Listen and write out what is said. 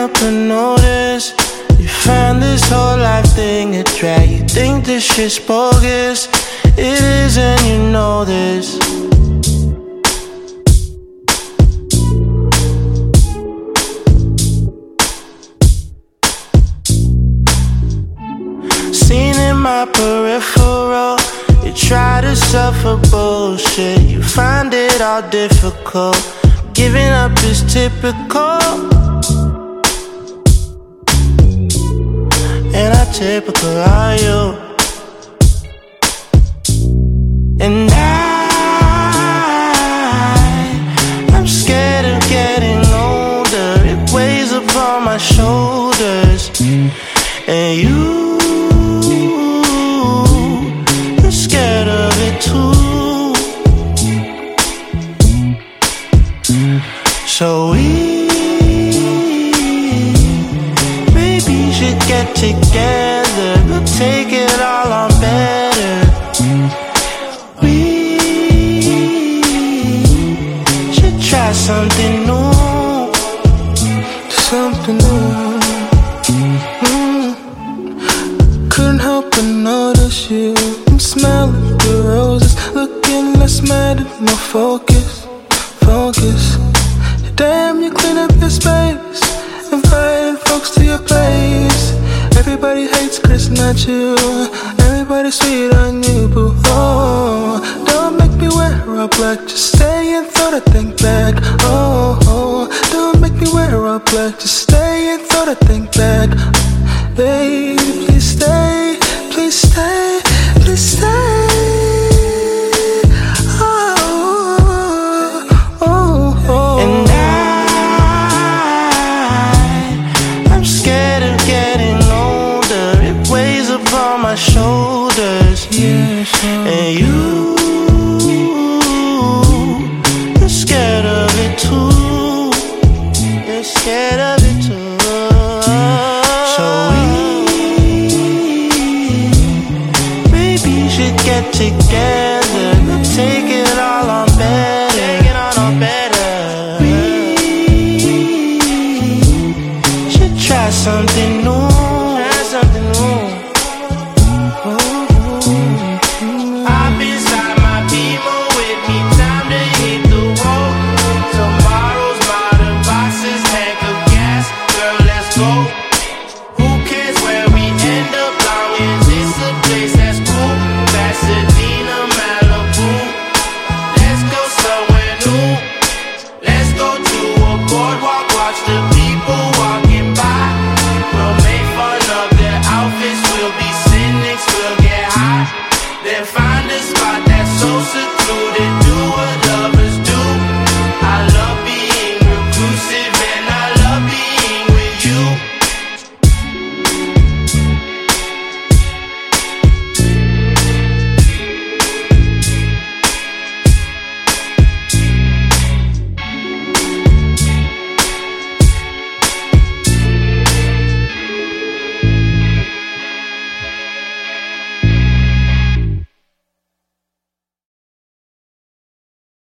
help but notice you find this whole life thing a drag. You think this shit's bogus. It is and you know this. Seen in my peripheral, you try to suffer bullshit. You find it all difficult. Giving up is typical. And how typical are you? And I'm scared of getting older. It weighs upon my shoulders. And you're scared of it too. So maybe should get together. We'll take it all on better. We should try something new. Something new. Couldn't help but notice you. I'm smelling the roses, looking less mad and more focus. Damn, you clean up your space, inviting folks to your place. Everybody hates Chris, not you. Everybody sweet on you, boo. Oh, don't make me wear all black. Just stay and throw that thing back. Oh, don't make me wear all black. Just stay and throw that thing back. Baby, please stay, please stay.